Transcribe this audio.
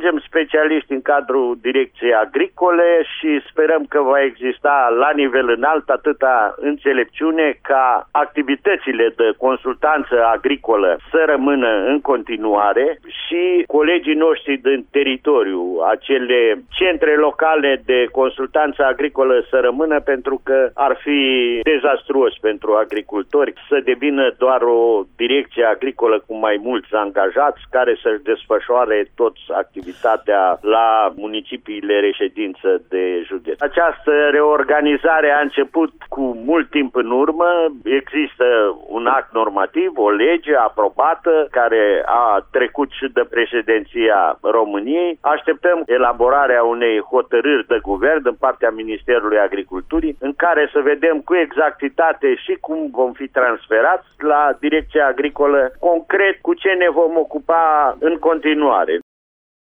alegem specialiști în cadrul Direcției Agricole și sperăm că va exista la nivel înalt atâta înțelepciune ca activitățile de consultanță agricolă să rămână în continuare și colegii noștri din teritoriu, acele centre locale de consultanță agricolă să rămână, pentru că ar fi dezastruos pentru agricultori să devină doar o direcție agricolă cu mai mulți angajați care să-și desfășoare toți activitatea la municipiile reședință de județ. Această reorganizare a început cu mult timp în urmă. Există un act normativ, o lege aprobată care a trecut și de președinția României. Așteptăm elaborarea unei hotărâri de guvern din partea Ministerului Agriculturii în care să vedem cu exactitate și cum vom fi transferați la Direcția Agricolă, concret cu ce ne vom ocupa în continuare.